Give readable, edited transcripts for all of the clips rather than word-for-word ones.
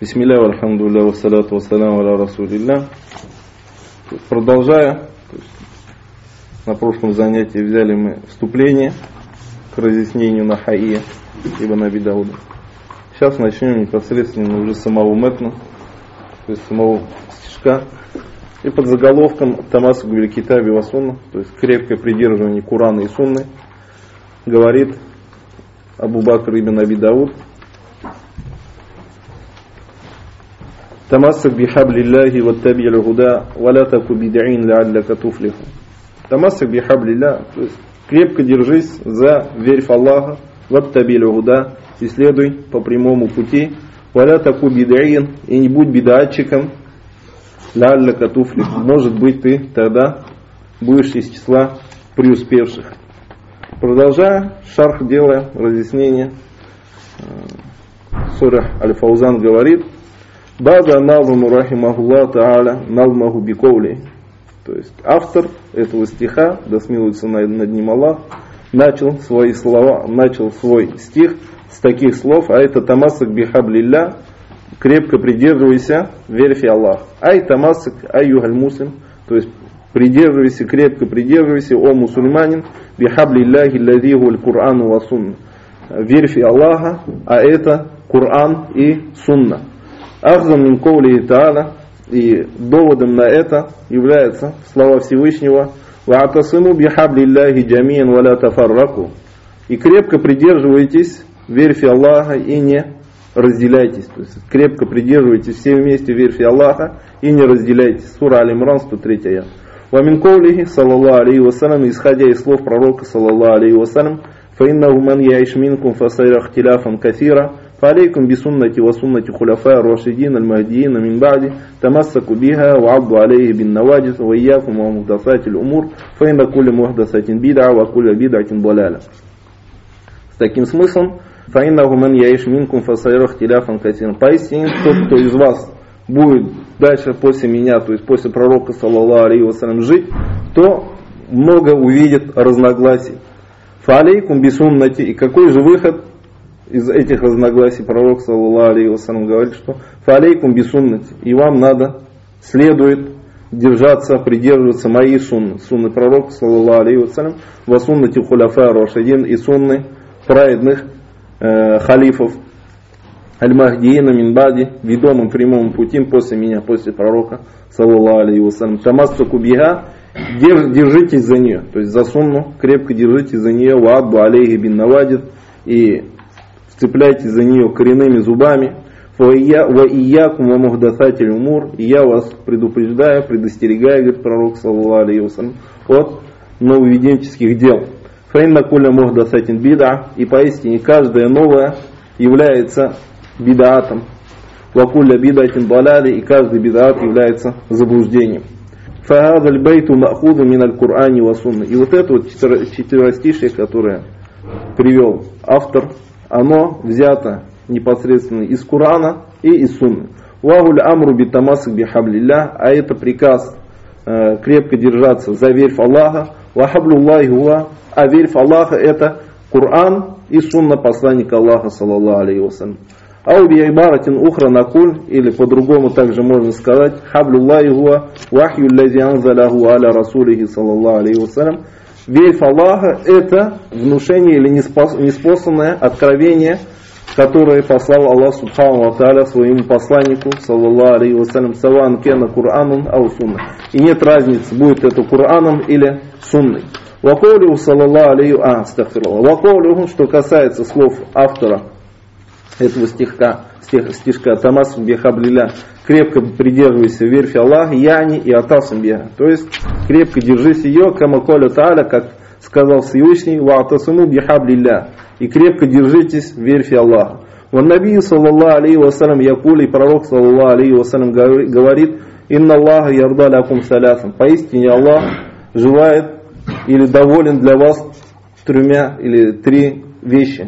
Бисмилля, вальхамдулилля, вассаляту вассаляму аля расулилля. Продолжая, на прошлом занятии взяли мы вступление к разъяснению на Хаия ибн Аби Дауда. Сейчас начнем непосредственно уже с самого метна, то есть самого стишка. И под заголовком Тамасук биль китаби ва сунна, то есть крепкое придерживание Курана и Сунны, говорит Абу Бакр ибн Аби Дауд: Тамассак бихаблиллахи ваттаби' аль-худа ва ла таку бид'ин ла'аллака туфлиху. Тамассак бихаблиллах, то есть крепко держись за верь в Аллаха, ваттаби' аль-худа, и следуй по прямому пути, ва ла таку бид'ин, и не будь бид'атчиком, ла'аллака туфлиху, может быть ты тогда будешь из числа преуспевших. Продолжая, шарх делая разъяснение, Сурah Аль-Фаузан говорит: Бада назму рахимахуллах та'аля назмаху бикоули. То есть автор этого стиха, да смилуется над ним Аллах, начал свой стих с таких слов: ай тамассак бихаблилля, крепко придерживайся, верь в Аллах. Ай тамассак айюхаль муслим, то есть придерживайся, крепко придерживайся, о мусульманин, бихаблилляхи аллази хуаль Курану ва сунна. Верь в Аллаха, а это Куран и Сунна. Ахзан мин каули та'аля, и доводом на это являются слова Всевышнего: ва'тасиму бихаблилляхи джамиан ва ла тафарраку, и крепко придерживайтесь, верь в Аллаха и не разделяйтесь. То есть крепко придерживайтесь все вместе, верь в Аллаха и не разделяйтесь. Сура Аль-Имран, 103 аят. Ва мин каулихи саллаллаху алейхи вассалям, исходя из слов пророка саллаллаху алейхи вассалям: фаиннаху ман яиш минкум фасайра ихтиляфан кафира فعليكم بسنتي وسنة خلفاء الراشدين المهديين من بعد تمسكوا بها وعضوا عليه بالنواجذ وإياكم ومحدثات الأمور فإن كل محدثة بدعة وكل بدعة ضلالة. С таким смыслом: فإنه من يعيش منكم فسيرى اختلافا كثيرا. Поистине тот, кто из вас будет дальше после меня, то есть после пророка саллаллаху алейхи вассалям, жить, то много увидит разногласий. فعليكم بسنتي, и какой же выход из этих разногласий? Пророк саллаллаху алейхи вассалям говорит, что фалейкум бисуннати, и вам следует держаться, придерживаться моей сунны, сунны пророка саллаллаху алейхи вассалям, ва суннати хуляфа рашидин, и сунны праведных халифов аль-махдиина мин бади, ведомым прямым путем после меня, после пророка саллаллаху алейхи вассалям. Тамассаку биха, держитесь за нее, то есть за сунну, крепко держитесь за нее, ва адбу алейхи бин навадид, и цепляйтесь за нее коренными зубами. Ва иякум ва мухдасатиль умур, и я вас предупреждаю, предостерегаю, говорит пророк саллаллаху алейхи вассалям, от нововведенческих дел. Фа инна кулля мухдасатин бид'a, и поистине каждое новое является бид'атом. Ва кулля бид'атин далали, и каждый бид'ат является заблуждением. Фа хазаль байту махузу миналь Кур'ани ва сунна. И вот это вот четверостишие, которое привел автор, оно взято непосредственно из Курана и из Сунны. Вагуль амру битамасак бихаблилля, а это приказ крепко держаться за верь в Аллаха. Вахаблуллахи хуа, а верь в Аллаха это Куран и Сунна посланника Аллаха саллаллаху алейхи вассалям. Ау би'ибаратин ухра накуль, или по-другому также можно сказать: хаблуллахи хуа вахью лази анзалаху аля расулихи саллаллаху алейхи вассалям. Верь в Аллаха это внушение или неспосланное откровение, которое послал Аллах субхану ва тааля своему посланнику саллаллаху алейхи вассалям, саван кена Куранун ау сунна. И нет разницы, будет это Кураном или Сунной. Ваколюху саллаллаху алейхи вассалям, что касается слов автора этого стишка Тамассак бихаблилля, крепко придерживайся, верь в Аллах, яни и атасам биха, то есть крепко держись ее, кама коля тааля, как сказал Всевышний, ва'тасиму бихаблилля, и крепко держитесь, верь в Аллаха. Ван наби саллаллаху алейхи вассалям якули, пророк саллаллаху алейхи вассалям говорит: инна Аллаха ярда лякум салясан, поистине Аллах желает или доволен для вас тремя или три вещи.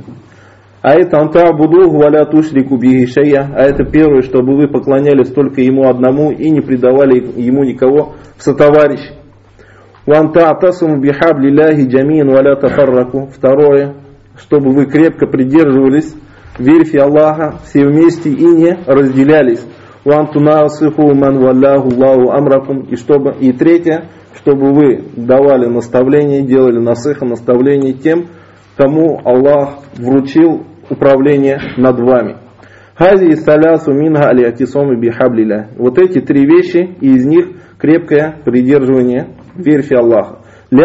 А это анта'будуху ва ля тушрику бихи шай'а, а это первое, чтобы вы поклонялись только ему одному и не предавали ему никого в сотоварищ. Ва анта'тасиму бихаблилляхи джамиан ва ля тафарраку, второе, чтобы вы крепко придерживались верь в Аллаха, все вместе и не разделялись. И третье, чтобы вы давали наставления, делали насыха, наставления тем, кому Аллах вручил управление над вами. Вот эти три вещи, и из них крепкое придерживание верь в Аллаха.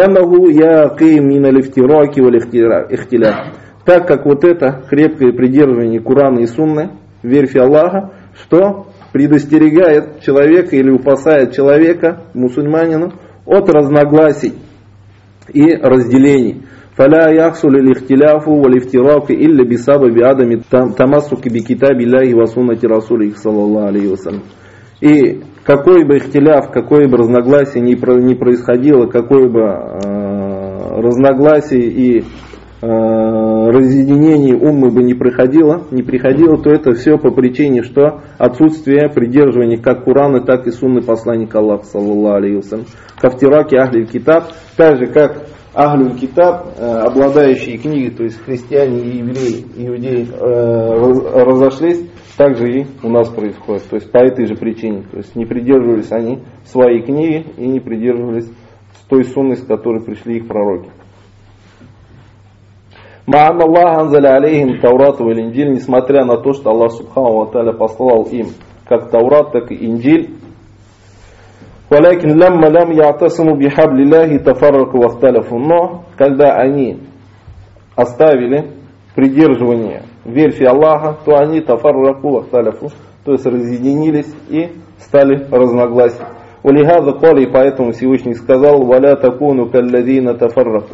Так как вот это крепкое придерживание Корана и Сунны, верь в Аллаха, что предостерегает человека или упасает человека, мусульманина, от разногласий и разделений. فلا يحصل الاختلاف والافتراق إلا بسبب عدم التمسك بكتاب الله وسنة رسوله صلى الله عليه وسلم. И какой бы ихтиляф, какое бы разногласие не происходило, какое бы разногласие и разъединение уммы бы не приходило, то это все по причине, что отсутствие придерживания как Корана, так и сунны посланника Аллаха саллаллаху алейхи вассалям. Кафтираки ахлиль китаб, так же как ахлиль китаб, обладающие книгой, то есть христиане и евреи, иудеи разошлись, так же и у нас происходит. То есть по этой же причине. То есть не придерживались они своей книги и не придерживались той сунны, с которой пришли их пророки. Ма'анна Аллах анзаля алейхим Таурату и Инджиль, несмотря на то, что Аллах Субхану ва Тааля послал им как Таурат, так и Инджиль. Валякин лямма лям я'тасиму бихабли Аллахи тафарраку вахталяфу. Но когда они оставили придерживание верь в Аллаха, то они тафарраку вахталяфу, то есть разъединились и стали разногласия. Валихаза кали, поэтому Всевышний сказал: валя такуну калладина тафарраку.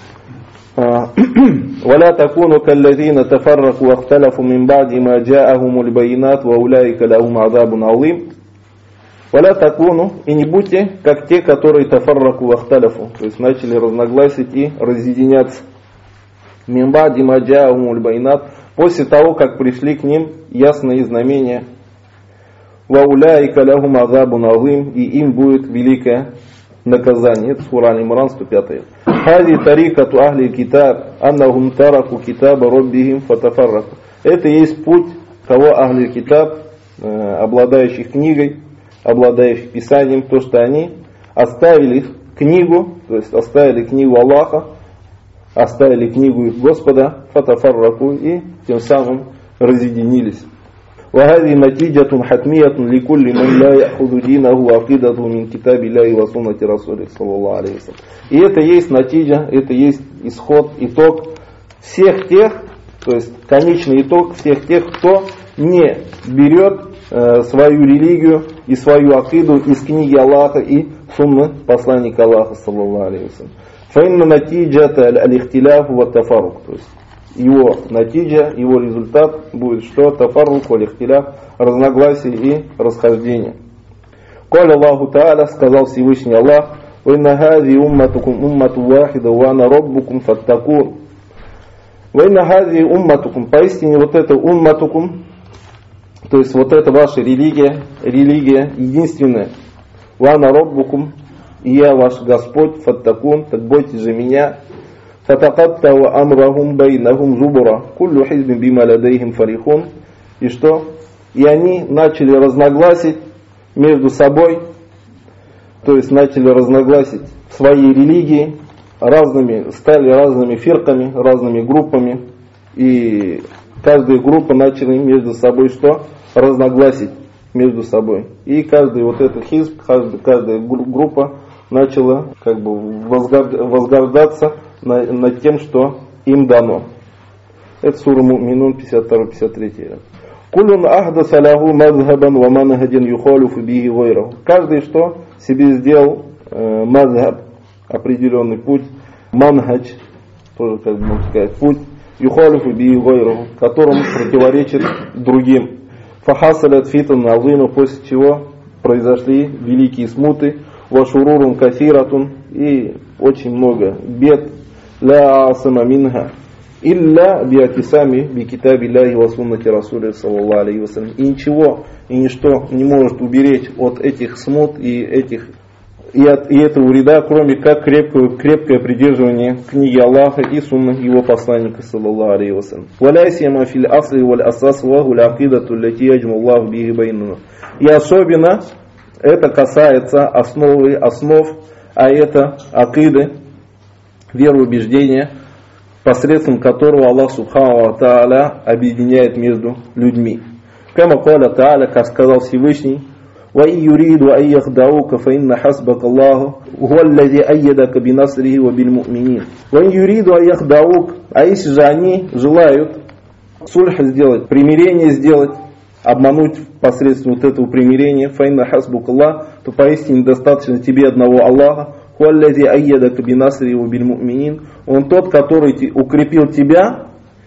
ولا تكونوا كالذين تفرقوا واختلفوا من بعد ما جاءهم البينات وأولئك لهم عذاب عظيم. ولا تكونوا, и не будьте как те, которые тафарраку вахталяфу, то есть начали разногласить и разъединяться. Мин ба'ди ма джа'ахумуль байнат, после того, как пришли к ним ясные знамения. Ва уляйка лахум азабун азим, и им будет великое наказание. Это сура Аль-Имран 105. Хази тарикату ахли китаб, аннахум тараку китаба роббихим фатафарраку. Это есть путь кого ахли китаб, обладающих книгой, обладающих писанием, то, что они оставили книгу, то есть оставили книгу Аллаха, оставили книгу их Господа, фатафарраку, и тем самым разъединились. وهذه نتيجة حتمية لكل من لا يأخذ دينه وعقيدته من كتاب الله وسنة رسوله صلى الله عليه وسلم. И это есть натиджа, это есть исход, итог всех тех, то есть конечный итог всех тех, кто не берет свою религию и свою акиду из книги Аллаха и сунны посланника Аллаха саллаллаху алейхи вассалям. فإن نتيجة الاختلاف والتفرق, то есть его натиджа, его результат будет что? Тафаррук валихтиляф, разногласие и расхождение. Коля Аллаху Та'аля, сказал Всевышний Аллах: «Вайна хази умматукум уммату вахида, вана роббукум фаттакун». Вайна хази умматукум, поистине вот это умматукум, то есть вот это ваша религия единственная. Вана роббукум, и я ваш Господь, фаттакун, так бойтесь же меня. فَتَقَطَّعُوا أَمْرَهُمْ بَيْنَهُمْ زُبُرًا كُلُّ حِزْبٍ بِمَا لَدَيْهِمْ فَرِحُونَ. И что? И они начали разногласить между собой, то есть начали разногласить свои религии, стали разными фирками, разными группами, и каждая группа начала между собой что? Разногласить между собой. И каждый вот этот хизб, каждая группа начала как бы возгождаться над тем, что им дано. Это сура Му'минун 52-53. Кулун ахдаса лаху мазхабан ва манхаджан юхалифу бихи гайраху. Каждый что себе сделал мазхаб, определенный путь, манхадж, тоже как бы можно сказать, путь, юхалифу бихи гайраху, которому противоречит другим. Фахасалят фитан азима, после чего произошли великие смуты, ва шурурун касиратун, и очень много бед. لا عاصم منها إلا بِاعْتِصَامِهِ بِكِتَابِ اللَّهِ وَسُنَّةِ رَسُولِهِ صلى الله عليه وسلم. И ничего и ничто не может уберечь от этих смут и этих и этого вреда, кроме как крепкое придерживание книги Аллаха и сунны его посланника, саллаллаху алейхи ва саллям. «Валясима фил асли валь асас ваху акидату лати яджму Аллаху биги байнуна». И особенно это касается основ, а это акиды, вероубеждения, посредством которого Аллах субхану ва тааля объединяет между людьми. Кама каля тааля, как сказал Всевышний: وَإِنْ يُرِيدُوا أَنْ يَخْدَعُوكَ فَإِنَّ حَسْبَكَ اللَّهُ هُوَ الَّذِي أَيَّدَكَ بِنَصْرِهِ وَبِالْمُؤْمِنِينَ. وَإِنْ يُرِيدُوا أَنْ يَخْدَعُوكَ, а если же они желают сульх сделать, примирение сделать, обмануть посредством вот этого примирения, فَإِنَّ حَسْبُكَ اللَّهُ, то поистине достаточно тебе одного Аллаха, هُوَ الَّذِي أَيَّدَكَ بِنَصْرِهِ وَبِالْمُؤْمِنِينَ. Он тот, который укрепил тебя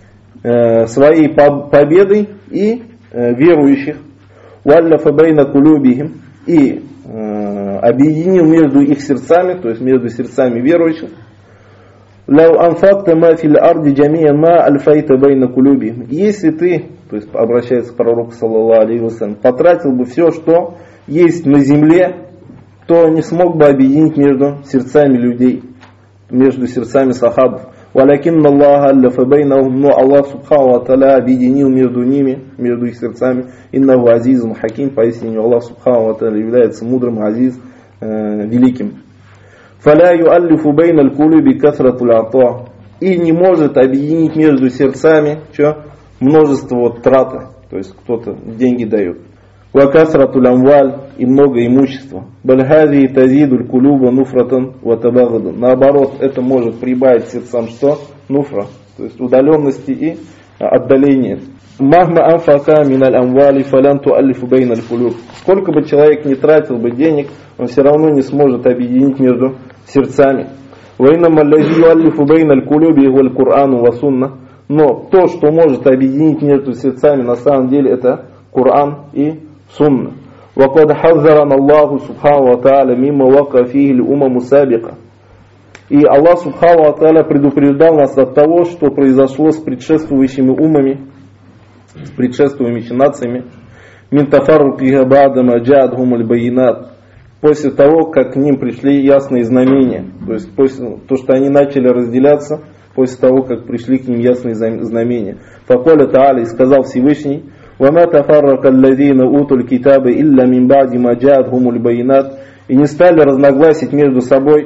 своей победой и верующих. وَأَلَّفَ بَيْنَ قُلُوبِهِمْ, и объединил между их сердцами, то есть между сердцами верующих. لَوْ أَنْفَقْتَ مَا فِي الْأَرْضِ جَمِيعًا مَا أَلْفَيْتَ بَيْنَ قُلُوبِهِمْ. Если ты, то есть обращается к пророку, саллаллаху алейхи ва саллям, потратил бы все, что есть на земле, то не смог бы объединить между сердцами людей, между сердцами сахабов. وَلَكِنَّ اللَّهَ أَلَّفَ بَيْنَهُمْ, но Аллах субхану ва тааля объединил между ними, между их сердцами. «Иннаху азизун хаким», поистине Аллах субхану ва тааля является мудрым, азиз, великим. فَلَا يُؤَلِّفُ بَيْنَ الْقُلُوبِ كَثْرَةُ الْعَطَاءِ, и не может объединить между сердцами множество траты, то есть кто-то деньги дает. وَكَثْرَةُ الْأَمْوَالِ, и много имущества. بَلْ هَذِهِ تَزِيدُ الْقُلُوبَ نُفْرَةً وَتَبَاغُضًا. Наоборот, это может прибавить сердцам что? Нуфра, то есть удаленности и отдаления. مَهْمَا أَنْفَقَ مِنَ الْأَمْوَالِ فَلَنْ تُؤَلِّفُ بَيْنَ الْقُلُوبِ. Сколько бы человек не тратил бы денег, он все равно не сможет объединить между сердцами. وَإِنَّمَا الَّذِي يُؤَلِّفُ بَيْنَ الْقُلُوبِ هُوَ الْقُرْآنُ وَسُنَّةُ. Но то, что может объединить между сердцами, на самом деле это Коран и Сунна. وَقَدْ حَذَّرَنَا اللَّهُ سُبْحَانَهُ وَتَعَالَى مِمَّا وَقَعَ فِيهِ الْأُمَمُ السَّابِقَةُ. И Аллах субхану ва тааля предупреждал нас от того, что произошло с предшествующими умами, с предшествующими нациями. مِنْ تَفَرُّقِهَا بَعْدَمَا جَاءَتْهُمُ الْبَيِّنَاتُ. После того, как к ним пришли ясные знамения, то есть то, что они начали разделяться, после того, как пришли к ним ясные знамения. فَقَالَ تَعَالَى, и сказал Всевышний: وَمَا تَفَرَّقَ الَّذِينَ أُوتُوا الْكِتَابَ إِلَّا مِنْ بَعْدِ مَا جَاءَتْهُمُ الْبَيِّنَاتُ. И не стали разногласить между собой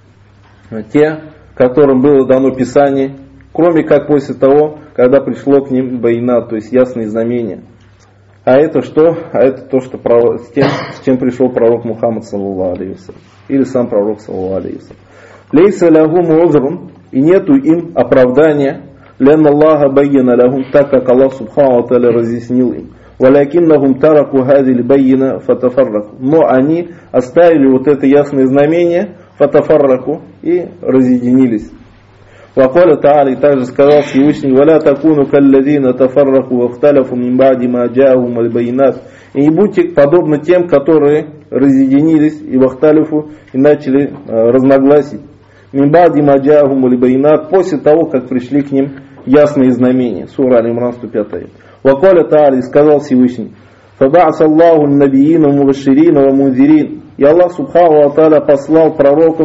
те, которым было дано Писание, кроме как после того, когда пришло к ним байинат, то есть ясные знамения. А это что? А это то, что с чем пришел пророк Мухаммад, саллаллаху алейхи ва саллям, или сам пророк, саллаллаху алейхи ва саллям. «Лейса лахум узрун», и нету им оправдания, «Лянна Аллаха байяна лахум», так как Аллах субхану ва тааля разъяснил им. «Валякиннахум тараку хазиль байяна фатафарраку». Но они оставили вот это ясное знамение, фатафарраку, и разъединились. وقال تعالى, и также сказал Всевышний: ولا تكونوا كالذين تفرقوا واختلفوا من بعد ما جاءهم البينات. И не будьте подобны тем, которые разъединились и вахталифу, и начали разногласить. من بعد ما جاءهم البينات, после того, как пришли к ним ясные знамения. Сура Аль-Имран, 105. وقال تعالى, и сказал Всевышний: فبعث الله النبيين مبشرين ومنذرين. И Аллах субхану ва тааля послал пророков,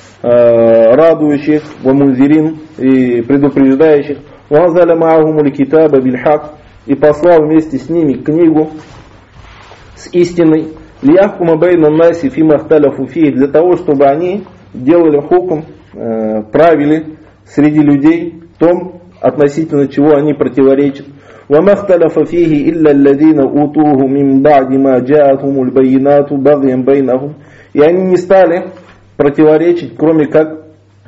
радующих, вамунзирин, и предупреждающих, ванзаля маахумуль китаба бильхак, и послал вместе с ними книгу с истиной, лияхкума бейна наси фима хталяфу фих, для того, чтобы они делали хукм, правили среди людей в том, относительно чего они противоречат. وما اختلف فيه إلا الذين أوتوه من بعد ما جاءتهم البينات بغيا بينهم. И они не стали противоречить, кроме как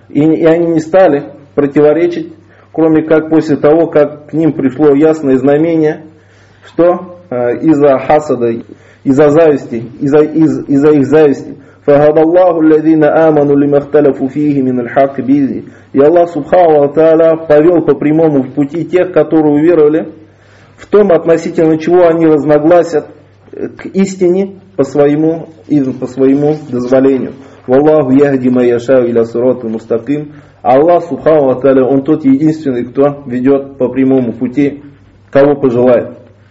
после того, как к ним пришло ясное знамение, что из-за хасада, из-за зависти, из-за их зависти. فَهَدَى اللَّهُ الَّذِينَ آمَنُوا لِمَا اخْتَلَفُوا فِيهِ مِنَ الْحَقِّ بِإِذْنِهِ. И Аллах субхану ва тааля повел по прямому пути тех, которые уверовали в том, относительно чего они разногласят, к истине по своему дозволению. Валлаху яхди ма яшау иля сирати мустаким. Аллах субхану ва тааля, он тот единственный, кто ведет по прямому пути, кого пожелает.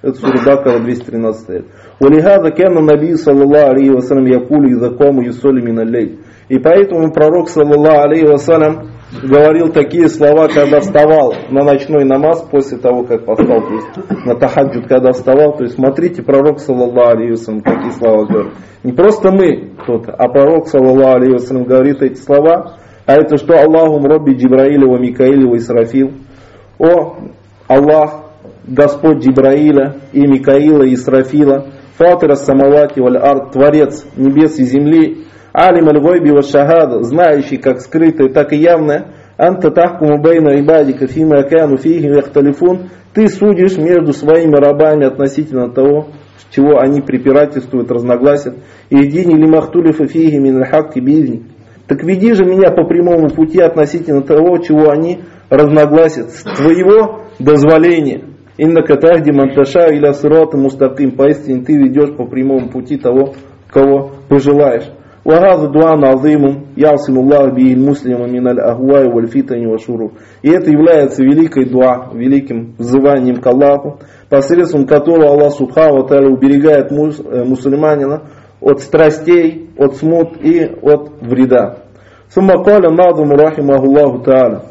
Это сура Бакара, 213 аят. «Валихаза кяна набий саллаллаху алейхи вассалям якулю изакому юсоли миналлей». И поэтому пророк саллаллаху алейхи вассалям говорил такие слова, когда вставал на ночной намаз, после того, как поспал, то есть на тахаджуд, когда вставал. То есть смотрите, пророк саллаллаху алейхи вассалям какие слова говорит. Не просто мы кто-то, а пророк саллаллаху алейхи вассалям говорит эти слова. А это что? Аллахум Робби Джибраиля ва Микаиля ва Исрафил. О Аллах, Господь Джибраиля и Микаила и Исрафила, Фатира самавати валь ард, Творец небес и земли, Алим аль-гойби ва шахада, знающий как скрытое, так и явное, Анта тахкуму бейна ибадика фима акану фихи яхталифун, ты судишь между своими рабами относительно того, чего они препирательствуют, разногласят. Ихдини лимахтулифа фихи мин аль-хакки бидни. Так веди же меня по прямому пути относительно того, чего они разногласят, с твоего дозволения. Инна катахди манташа иля сирата мустаким. Поистине ты ведешь по прямому пути того, кого пожелаешь. Вагаза дуан азимум ясимуллах би муслима миналь ахуай валь фитани ва шурур. И это является великой дуа, великим взыванием к Аллаху, посредством которого Аллах субхану ва тааля уберегает мусульманина от страстей, от смут и от вреда. Сумма каля надуму рахимахуллаху тааля.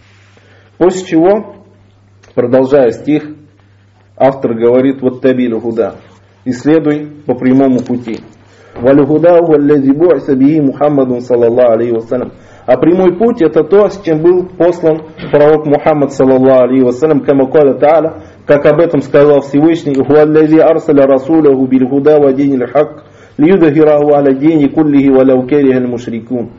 После чего, продолжая стих, автор говорит: вот табилю худа, исследуй по прямому пути. Валюхуда валлази бу'са бихи Мухаммадун саллаллаху алейхи вассалям. А прямой путь это то, с чем был послан пророк Мухаммад саллаллаху алейхи вассалям, кама каля тааля, как об этом сказал Всевышний: хуаллази арсаля расуляху бильхуда ва динил хак лиюдахираху аля дини куллихи валяу керихаль мушрикун.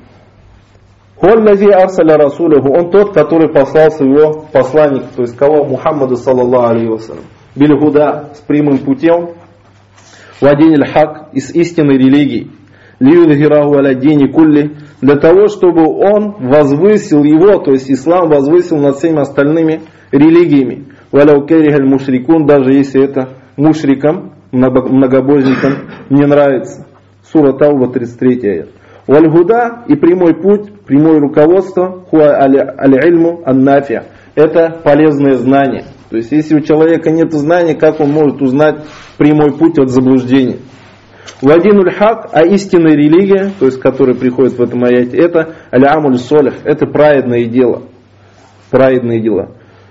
Хуаллази арсаля расуляху, он тот, который послал своего посланника, то есть кого? Мухаммада саллаллаху алейхи вассалям, бильхуда, с прямым путем, вадиниль хак, из истинной религии, лиюдхираху аля дини кулли, для того, чтобы он возвысил его, то есть ислам возвысил над всеми остальными религиями. Валяу керихаль мушрикун, даже если это мушрикам, многобожникам не нравится. Сура Тауба, 33 аят. Валь-гуда и прямой путь, прямое руководство, хуа аль-ильму ан-нафи, это полезное знание. То есть, если у человека нет знания, как он может узнать прямой путь от заблуждения? Вадинуль хак, а истинная религия, то есть, которая приходит в этом аяте, это аль-амуль солих, это праведное дело. Праведные дела.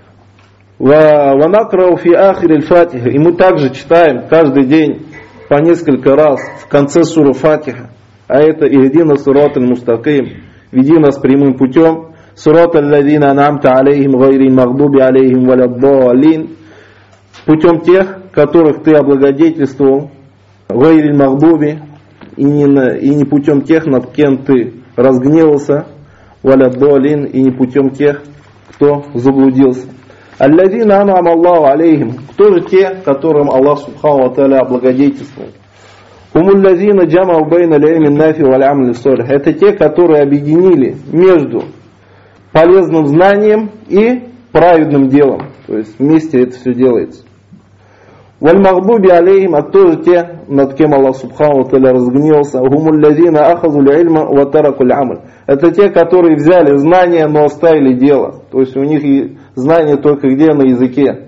Ванакрау фи ахир аль-фатиха, и мы также читаем каждый день по несколько раз в конце суры Фатиха, а это ихдина сират аль-мустаким, веди нас прямым путем. Сурат аль-ладина ан'амта алейхим гайри магдуби алейхим валяддалин, путем тех, которых ты облагодетельствовал, гайри магдуби, и не путем тех, над кем ты разгневался, валяддалин, и не путем тех, кто заблудился. Аль-ладина ан'ам Аллаху алейхим, кто же те, которым Аллах субхану ва тааля облагодетельствовал? Хумуллазина джамау байна аль-илми нафи валь-амли солих, это те, которые объединили между полезным знанием и праведным делом. То есть вместе это все делается. Валь-магдуби алейхим, а тоже те, над кем Аллах субхану ва тааля разгневался. Хумуллазина ахазу аль-илма ва тараку аль-амаль, это те, которые взяли знания, но оставили дело. То есть у них и знания только где? На языке.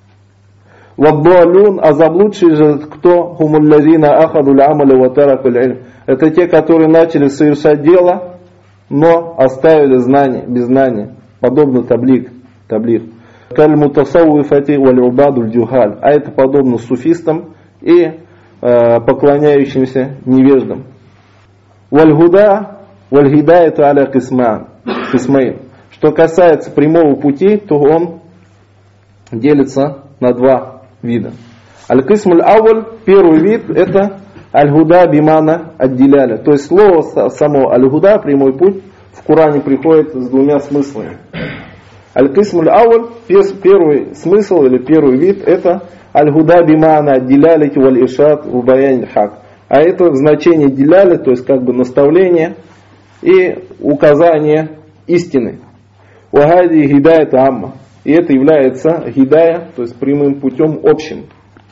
Ваддалун, а заблудшие же кто? Хумуллазина ахазу аль-амаль ва тараку аль-илм, это те, которые начали совершать дело, но оставили знания, без знания. Подобно таблиг. Каль мутасауифати валь убаду джухаль, а это подобно суфистам и поклоняющимся невеждам. Валь-гуда валь-хидайату аля кисмайн. Что касается прямого пути, то он делится на два вида. Аль-кисмуль аваль, первый вид, это аль-гуда бимана аддиляля. То есть слово само аль-гуда, прямой путь, в Коране приходит с двумя смыслами. Аль-кисмуль аваль, первый смысл или первый вид, это аль-гуда бимана аддиляля валь-иршад убаян хак. А это значение диляля, то есть как бы наставление и указание истины. Вагади хидайат амма. И это является хидая, то есть прямым путем общим.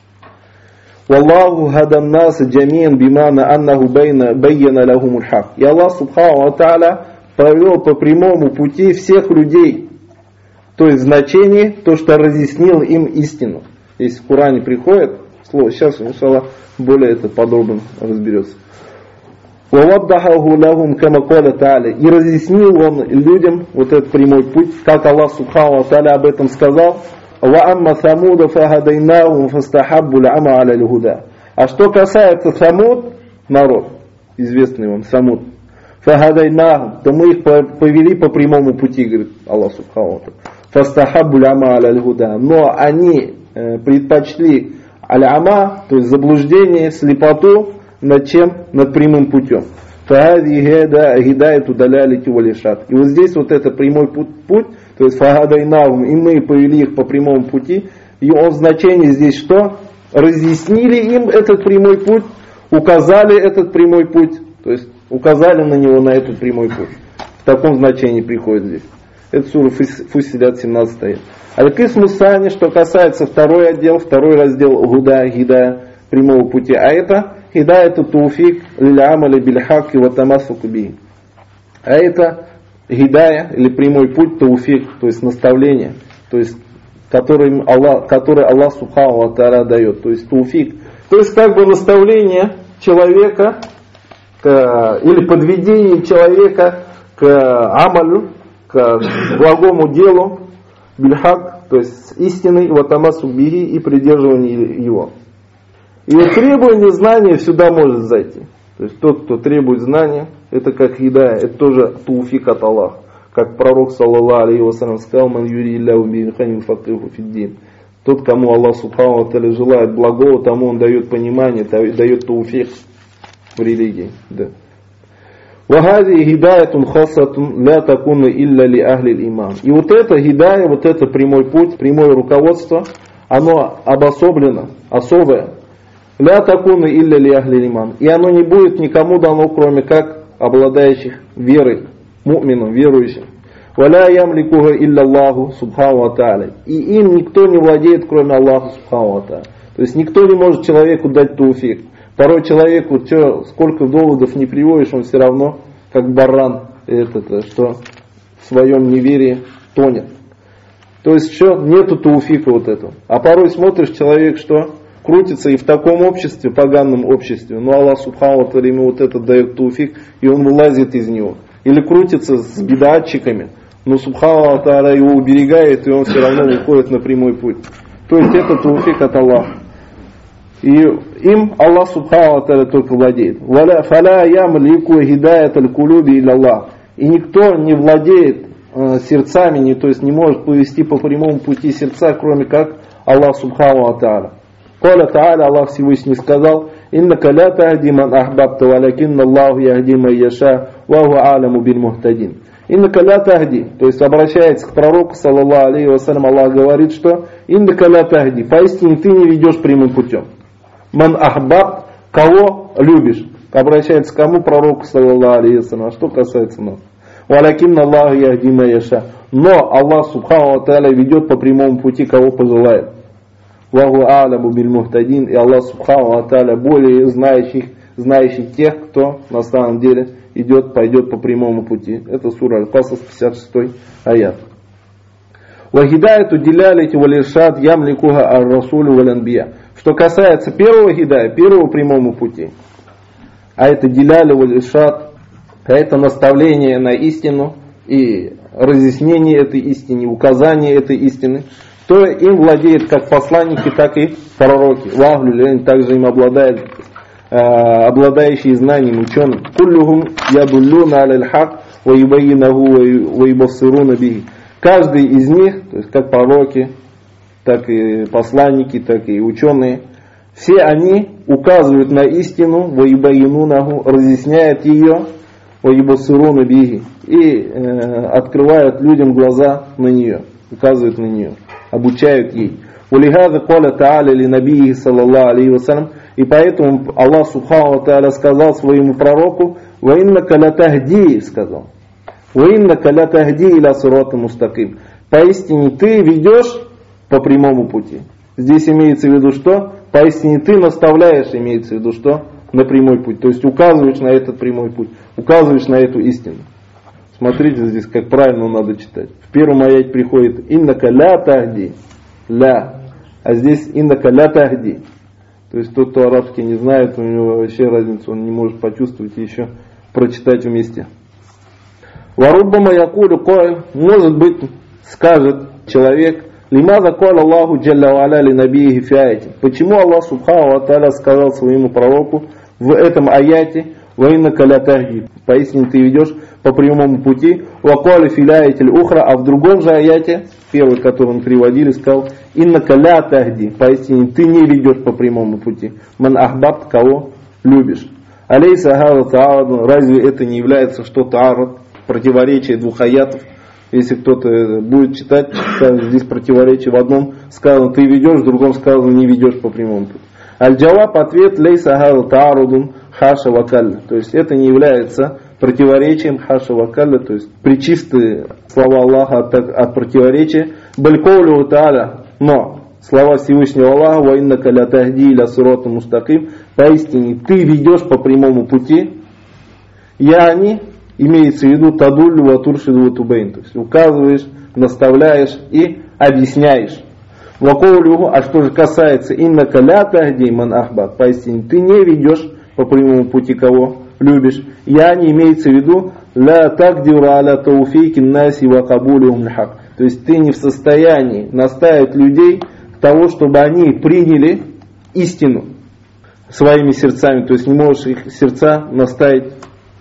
Валлаху хадан нас джамиан бимана аннаху байяна лахумуль хак. И Аллах субхану ва тааля провел по прямому пути всех людей. То есть значение, то, что разъяснил им истину. Если в Коране приходит слово, сейчас, иншаллах, более это подробно разберется. И разъяснил он людям вот этот прямой путь, как Аллах Субхану ва Тааля об этом сказал. А что касается Самуд, народ, известный вам Самуд, фахадайнахум, то мы их повели по прямому пути, говорит Аллах Субхану ва Тааля. Фастахаббу ляма аля худа. Но они предпочли аль-ама, то есть заблуждение, слепоту, над чем? Над прямым путем. И вот здесь вот это прямой путь, то есть фахадайнахум, и мы повели их по прямому пути, и он значение здесь что? Разъяснили им этот прямой путь, указали этот прямой путь, то есть указали на него, на этот прямой путь. В таком значении приходит здесь. Это сура Фуссилят, 17 аят. Аль-Кисму Сани, что касается второй отдел, второй раздел Гуда, Гидая, прямого пути. А это Гидая, это Туфик, Лилямали, Бильхак и Ватамасуку Би. А это Гидая, или прямой путь, Туфик, то есть наставление, то есть который Аллах Субхану ва Тааля дает, то есть Туфик. То есть как бы наставление человека, или подведение человека к амалю, к благому делу, бильхак, то есть с истиной, ватамасу биги и придерживание его. И вот требование знания сюда может зайти. То есть тот, кто требует знания, это как хидая, это тоже туфик от Аллаха. Как пророк, саллаллаху алейхи ва саллям, сказал: «Ман юри илляху биhi хайран юфаққиху фид-дин». Тот, кому Аллах Субхану ва Тааля желает благого, тому он дает понимание, дает туфик в религии. Да. وَهَذِهِ هِدَايَةٌ خَاصَّةٌ لَا تَكُونَ إِلَّا لِأَهْلِ الْإِيمَانِ. И вот это хидая, вот это прямой путь, прямое руководство, оно обособлено, особое. لَا تَكُونَ إِلَّا لِأَهْلِ الْإِيمَانِ. И оно не будет никому дано, кроме как обладающих верой, му'минам, верующим. وَلَا يَمْلِكُهَا إِلَّا اللَّهُ سُبْحَانَهُ وَتَعَالَى. И им никто не владеет, кроме Аллаха Субхану ва Тааля. То есть никто не может человеку дать тауфик. Порой человеку, сколько доводов не приводишь, он все равно, как баран, что в своем неверии тонет. То есть что? Нету тауфика вот этого. А порой смотришь, человек что? Крутится и в таком обществе, поганом обществе. Но Аллах Субхану ва Тааля ему вот это дает тауфик, и он вылазит из него. Или крутится с бедатчиками, но Субхану ва Тааля его уберегает, и он все равно выходит на прямой путь. То есть это тауфик от Аллаха. И им Аллах Субхану ва Тааля только владеет. «Фаля ямлику хидаят аль-кулуби илля Аллах». И никто не владеет сердцами, то есть не может повести по прямому пути сердца, кроме как Аллах Субхану ва Тааля. Каля Тааля, Аллах Всевышний сказал: «Иннака ля тахди ман ахбабта, валякинна Аллаху яхди ман яша, ва хуа а'ламу биль мухтадин». «Иннака ля тахди», то есть обращается к пророку, саллаллаху алейхи ва саллям, Аллах говорит, что «Иннака ля тахди», поистине ты не ведешь прямым путем. «Ман ахбаб», кого любишь. Обращается к кому? Пророку, саллаллаху алейхи ва саллям. А что касается нас? «Валякинна Аллаху яхди ман яша». Но Аллах Субхану ва Тааля ведет по прямому пути, кого пожелает. Ваху а'ляму биль мухтадин, и Аллах Субхану ва Тааля более знающий тех, кто на самом деле пойдет по прямому пути. Это сура Аль-Касас, 56 аят. Вахидайту диляляти валиршад ямликуха ар-расулю валянбия. Что касается первого хидая, первого прямому пути, а это диляля валиршад, а это наставление на истину и разъяснение этой истины, указание этой истины, то им владеет как посланники, так и пророки. Вахлюль, также им обладающие знанием, ученым. Куллюхум ядуллюна аль-хак ва юбайинаху ва юбассируна биhi. Каждый из них, то есть как пророки, так и посланники, так и ученые, все они указывают на истину, ва юбайинунаху, разъясняют ее, ва юбассируна биhi, и открывают людям глаза на нее, указывают на нее, обучают ей. Улихаза каля та'аля ли набии саллаллаху алейхи ва саллям. И поэтому Аллах Субхану ва Тааля сказал своему пророку: «Ва иннака ля тахди», сказал. «Ва иннака ля тахди иля сирата мустаким». Поистине ты ведешь по прямому пути. Здесь имеется в виду что? Поистине ты наставляешь, имеется в виду что? На прямой путь. То есть указываешь на этот прямой путь, указываешь на эту истину. Смотрите здесь, как правильно надо читать. В первом аяте приходит: «Иннака ля тахди». Ля. А здесь иннака ля тахди. То есть тот, кто арабский не знает, у него вообще разницу он не может почувствовать и еще прочитать вместе. Варуббама якулю койль, может быть, скажет человек, лимаза коля Аллаху джалля ва аля ли набиихи фи аяти. Почему Аллах субхану ва тааля сказал своему пророку в этом аяте, ва иннака ля тахди, поистине ты ведешь по прямому пути, ва коля фи аяти ухра, а в другом же аяте, первый, который мы приводили, сказал, иннака ля тахди, поистине ты не ведешь по прямому пути. Ман ахбабт, кого любишь. Алейса хаза таараду, разве это не является что-то арад, противоречие двух аятов? Если кто-то будет читать, здесь противоречие в одном сказано ты ведешь, в другом сказано не ведешь по прямому пути. Аль-Джаваб, ответ, лейса хаза таарудун хаша вакалля. То есть это не является противоречием хаша вакалля, то есть причистые слова Аллаха от противоречия. Балькоулю тааля, но слова Всевышнего Аллаха, ва иннака ля тахди иля сирата мустаким, поистине ты ведешь по прямому пути, яни, имеется в виду тадуллю ва туршиду ва тубейн, то есть указываешь, наставляешь и объясняешь. Вакоулюху, а что же касается иннака ля тахди ман ахбат, поистине ты не ведешь по прямому пути кого любишь, яни, имеется в виду ля тагдиру аля тауфейки наси ва кабулюхум лхак, то есть ты не в состоянии наставить людей того, чтобы они приняли истину своими сердцами, то есть не можешь их сердца наставить,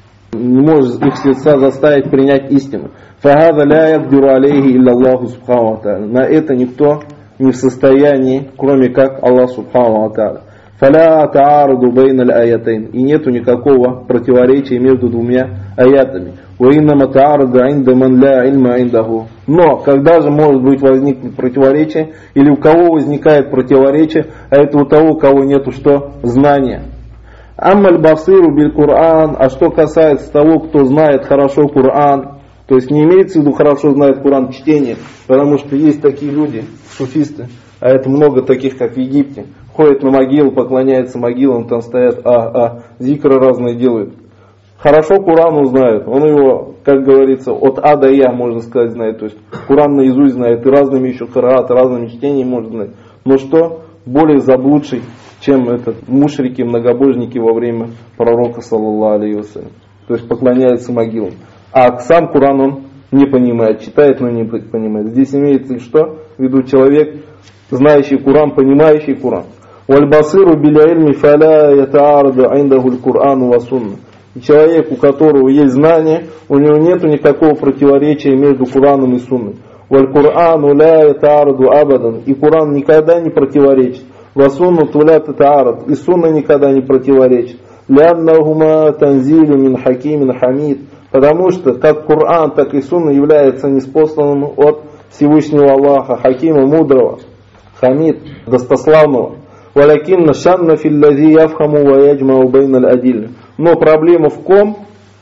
не можешь их сердца заставить принять истину. Фахаза ля яддиру алейхи илля Аллаху субхану ва тааля. На это никто не в состоянии, кроме как Аллах субхану ва тааля. Фаля тааруду бейна аль-аятайн. И нету никакого противоречия между двумя аятами. Ва иннама тааруду инда ман ля ильма индаху. Но, когда же может быть возникнуть противоречие, или у кого возникает противоречие, а это у того, у кого нету что? Знания. Аммаль басиру биль Кур'ан, а что касается того, кто знает хорошо Кур'ан, то есть не имеется в виду хорошо знает Кур'ан чтение, потому что есть такие люди, суфисты, а это много таких, как в Египте, ходят на могилу, поклоняются могилам, там стоят, зикры разные делают. Хорошо Кур'ан знают, он его, как говорится, от А до Я, можно сказать, знает, то есть Кур'ан наизусть знает, и разными еще кираат, разными чтениями может знать. Но что? Более заблудший, чем этот мушрики, многобожники во время пророка, саллаллаху алейхи вассалям. То есть поклоняются могилам. А сам Кур'ан он не понимает, читает, но не понимает. Здесь имеется что? В виду человек, знающий Кур'ан, понимающий Кур'ан. Вальбасиру биля ильми фаля ятаарду индахуль Кур'ану ва сунна. И человек, у которого есть знание, у него нет никакого противоречия между Кураном и Сунной. Валь Курану ля ятаарду абадан. И Куран никогда не противоречит. Ва сунну туля татаарад. И Сунна никогда не противоречит. Ляннахума танзилю мин хакимин хамид. Потому что как Куран, так и Сунна являются ниспосланным от Всевышнего Аллаха, Хакима мудрого, Хамид, достославного. Валякинна шанна филлади яфхаму ва яджмау бейналь адиль. Но проблема в ком?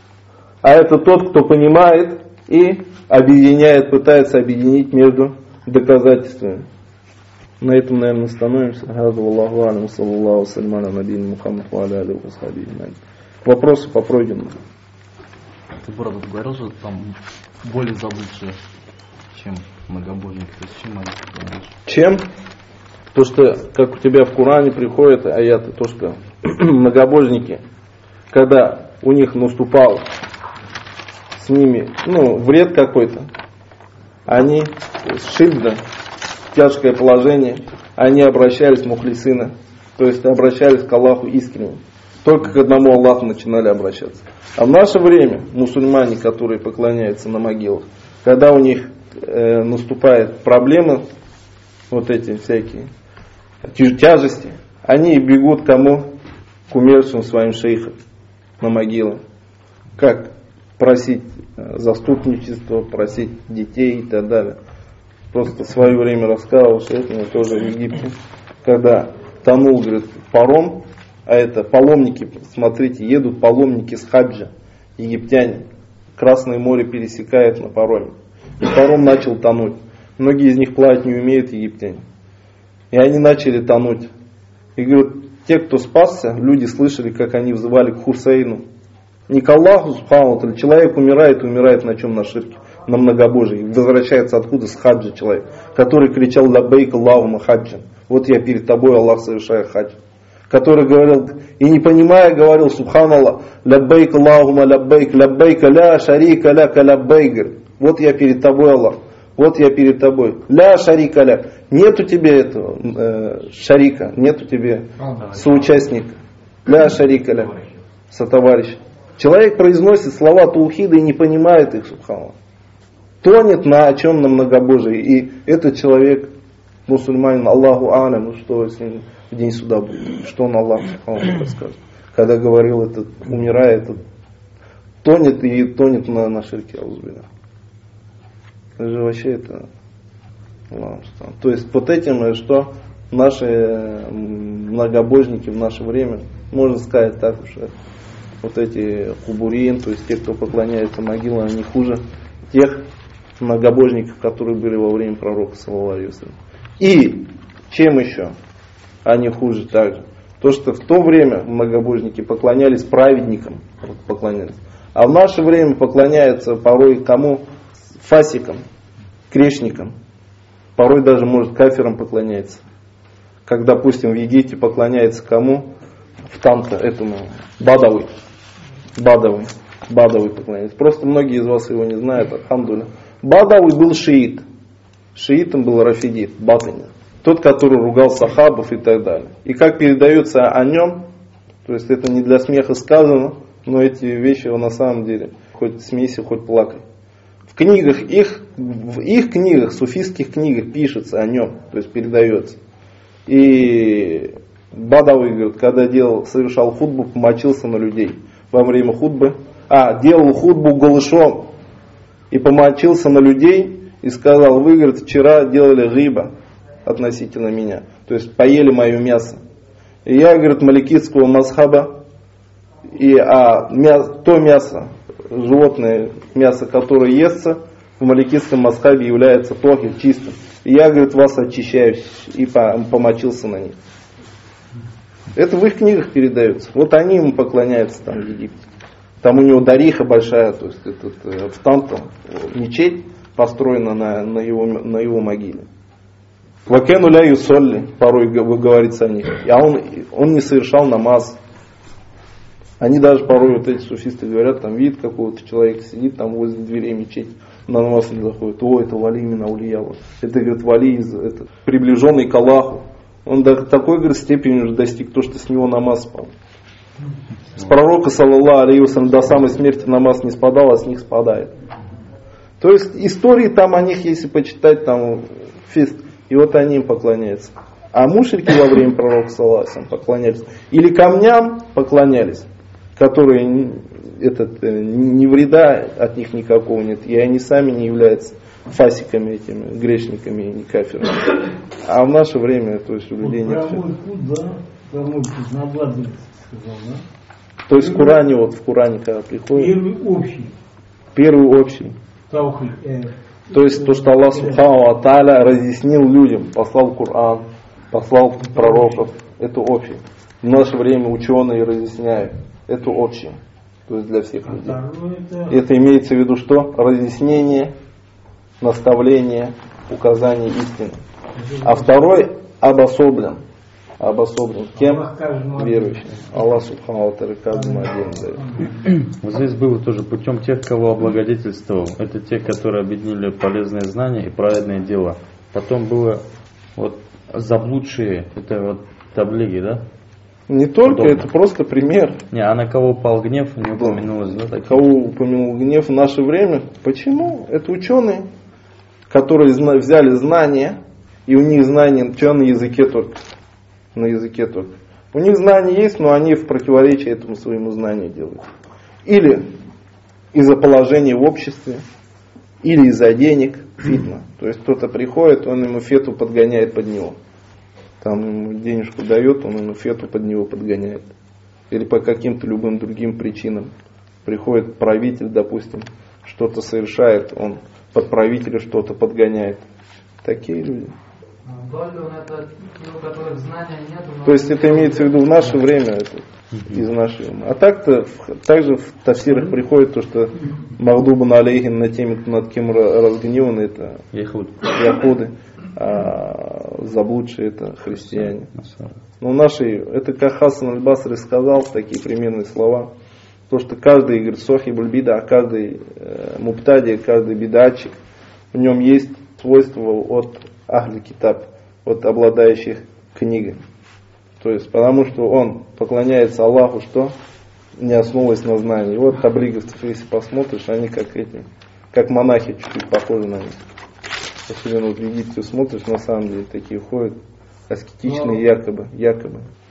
А это тот, кто понимает и объединяет, пытается объединить между доказательствами. На этом, наверное, остановимся. Вопросы по пройденному. Ты, брат, говорил, что там более заблудшие, чем многобожники. То есть чем они заблудшие? Чем? То, что, как у тебя в Коране приходят аяты, то, что многобожники, когда у них наступал с ними, вред какой-то, они, шильда, тяжкое положение, они обращались в мухлисына, то есть обращались к Аллаху искренне. Только к одному Аллаху начинали обращаться. А в наше время мусульмане, которые поклоняются на могилах, когда у них наступают проблемы, вот эти всякие тяжести, они бегут к кому? К умершим своим шейхам на могилы. Как? Просить заступничество, просить детей и так далее. Просто в свое время рассказывал, что это мне тоже в Египте, когда тонул, говорит, паром, а это паломники, смотрите, едут паломники с хаджа, египтяне, Красное море пересекают на пароме. И паром начал тонуть. Многие из них плавать не умеют, египтяне. И они начали тонуть. И говорят, те, кто спасся, люди слышали, как они взывали к Хусейну. Не к Аллаху, субхану ва тааля, человек умирает, на чем? На ширке. на многобожие. Возвращается откуда? С хаджа человек, который кричал лаббейк Аллахумма хаджан. Вот я перед тобой, Аллах, совершаю хадж. Который говорил, и не понимая, говорил, субханаллах, лаббейк Аллахумма лаббейк, лаббейк ля шарика ляка лаббейк. Вот я перед тобой, Аллах. Вот я перед тобой. Ля шарика ля. Нету тебе этого шарика, нету тебе соучастника. Ля шарика ля. Сотоварищ. Человек произносит слова таухида и не понимает их, субханаллах. Тонет на чем? На многобожии. И этот человек, мусульманин, Аллаху алям, ну что с ним в день суда будет? Что он Аллаху расскажет? Когда говорил, этот умирает, тонет и тонет на ширке. Это же вообще это... То есть вот этим, что наши многобожники в наше время, можно сказать так уж, вот эти хубурин, то есть те, кто поклоняется могилам, они хуже тех многобожников, которые были во время пророка, саллаллаху алейхи ва саллям. И чем еще они хуже также? То, что в то время многобожники поклонялись праведникам, а в наше время поклоняются порой кому? Фасикам, грешникам. Порой даже, может, кафирам поклоняется. Как, допустим, в Египте поклоняется кому? В Танта, этому Бадавы поклоняется. Просто многие из вас его не знают, альхамдулилля. Бадавы был шиит. Шиитом был Рафидит, Батани. Тот, который ругал сахабов и так далее. И как передается о нем, то есть это не для смеха сказано, но эти вещи на самом деле, хоть смейся, хоть плакай. В их книгах, суфистских книгах пишется о нем, то есть передается. И Бадавы, говорит, когда совершал хутбу, помочился на людей. Во время хутбы, делал хутбу голышом и помочился на людей и сказал, вы, говорит, вчера делали гиба относительно меня, то есть поели мое мясо. И я, говорит, маликитского мазхаба, и то мясо, животное мясо, которое естся, в маликитском мазхабе является тохир, чистым. И я, говорит, вас очищаю и помочился на них. Это в их книгах передается. Вот они ему поклоняются там в Египте. Там у него дариха большая, то есть в Танта мечеть построена на его могиле. Вакену ля юсолли, порой говорится о них. А он не совершал намаз. Они даже порой, вот эти суфисты говорят, там видит какого-то человека, сидит там возле дверей мечети, на намаз не заходит. Это вали именно аулиялла. Это, говорит, вали, приближенный к Аллаху. Он до такой, говорит, степени уже достиг, то, что с него намаз спал. С пророка, саллаллаху алейхи ва саллям, до самой смерти намаз не спадал, а с них спадает. То есть истории там о них, если почитать, там фист, и вот они им поклоняются. А мушрики во время пророка, саллаллаху алейхи ва саллям, поклонялись. Или камням поклонялись, которые ни вреда от них никакого нет, и они сами не являются фасиками этими, грешниками и не кафирами. А в наше время, то есть у людей нет. То есть в Коране, когда приходит. Первый общий. То есть то, что Аллах Субхану ва Тааля разъяснил людям, послал Коран, послал пророков, это общее. В наше время ученые разъясняют, это общее. То есть для всех людей. Это имеется в виду что? Разъяснение, наставление, указание истины. А второй обособлен. Кем? Верующим. Аллах Субхану ва Тааля каждому отдельно дает. Здесь было тоже путем тех, кого облагодетельствовал. Это те, которые объединили полезные знания и праведные дела. Потом было вот заблудшие, это вот таблиги, да? Не только, это просто пример. А на кого упал гнев, не упомянулось, да? Кого упомянул гнев в наше время? Почему? Это ученые, которые взяли знания, и у них знания, что на языке только. На языке только. У них знания есть, но они в противоречии этому своему знанию делают. Или из-за положения в обществе, или из-за денег, фитна. То есть кто-то приходит, он ему фету подгоняет под него. Там ему денежку дает, он ему фету под него подгоняет. Или по каким-то любым другим причинам. Приходит правитель, допустим, что-то совершает, он под правителя что-то подгоняет. Такие люди. Доллион это те, у которых знания нету. То есть это имеется в виду в наше время, это, из нашей умы. А так-то, также в тафсирах приходит то, что Магдубан алейхин на теме, над кем разгневаны, это яхуды, а заблудшие это христиане. Но наши, это как Хасан аль-Басри сказал, такие примерные слова, то, что каждый, говорит, сохибуль бида, каждый муптади, каждый бидатчик, в нем есть свойства от ахли китаб, от обладающих книгой. То есть, потому что он поклоняется Аллаху, что? Не основываясь на знании. И вот таблиговцев, если посмотришь, они как эти, как монахи, чуть-чуть похожи на них. Особенно вот в Египте смотришь, на самом деле такие ходят, аскетичные якобы.